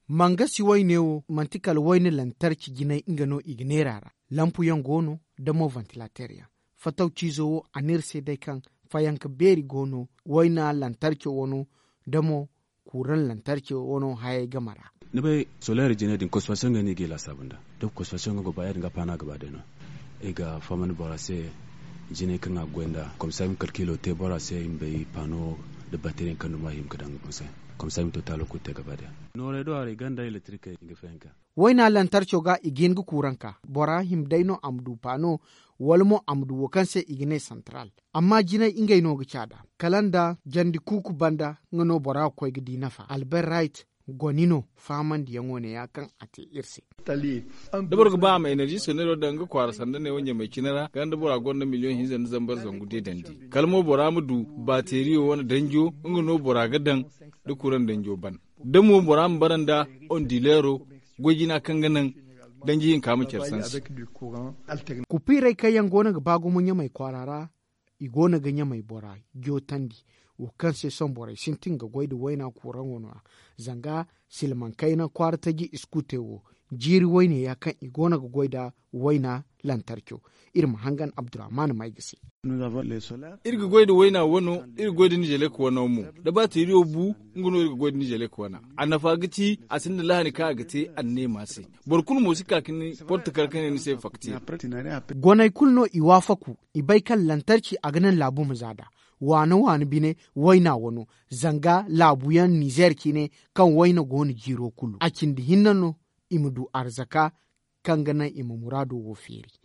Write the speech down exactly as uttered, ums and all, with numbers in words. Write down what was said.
manga si waynewo mantikal wayne lantarki ginai ingano ignerara lampu yan gono da mo ventilateur ya fatau cizo anirse dai kan fayanka beri gono wayna lantarki wono da mo kuran lantarki wono haye gamara ne bai solar jine din kosfason ne gila sabunda da kosfason go bayar ga pana gaba da no e ga faman borase jine kan agwenda komsam kalkilo te borase imbe pano da batterie kan ma him kadan komsam komsam total ko te gaba da no re do are ganda electric inga fenka wayna lantarki ga igin gu kuranka bora him daino amdu pano walmo amdu wakanse igine central amma jine ingay no gicada kalanda jandi kuku banda ngono bora ko gidi nafa albert right gonino faman di yangone ya kan ate irse dabar ga ba mai energy sonero da nga kwara sanda ne wanya mai kinara ga da bora gonna miliyon hinzan zambar zangu de dandi kalmo bora mudu bateriyo wani danjo ngono bora gadan da kuran danjo ban damo bora baranda on dilero gogina kan ganan danji yin kamu kersansu ku pire kayan gona ga bago munya mai kwarara igona ganya mai bora gyotandi wo kanse son bora sintin ga goidu waina kuran wono zanga silman kaina kwarta gi iskutewo jiri waine ya kan igona ga goida waina lantarkyo irin hangan abdurrahman mai gisi irga goida waina wono irga goida ni jele ko mu da ba ta riyo bu nguno irga goida ni jele ko na annafa giti asinda lahani ka gati anne mase borkun musika kini porta karkane ni sai fakti gonai kulno iwafaku ibai kan lantarki a ganin labu muzada wani wani bine waina wono zanga labuyan niger kine kan waina goni jiro kulu akin di hinnano imudu arzaka kan ganan imu murado wo feri